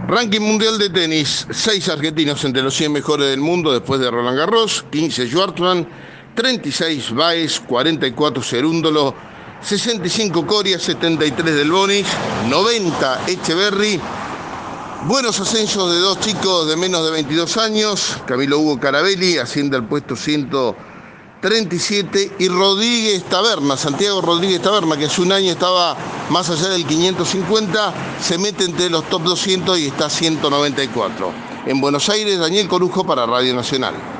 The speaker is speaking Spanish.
Ranking mundial de tenis, 6 argentinos entre los 100 mejores del mundo después de Roland Garros, 15 Schwartzman, 36 Baez, 44 Cerúndolo, 65 Coria, 73 Del Bonis, 90 Echeverry. Buenos ascensos de dos chicos de menos de 22 años, Camilo Hugo Carabelli asciende al puesto 137 y Rodríguez Taberna, Santiago Rodríguez Taberna, que hace un año estaba más allá del 550, se mete entre los top 200 y está 194. En Buenos Aires, Daniel Corujo para Radio Nacional.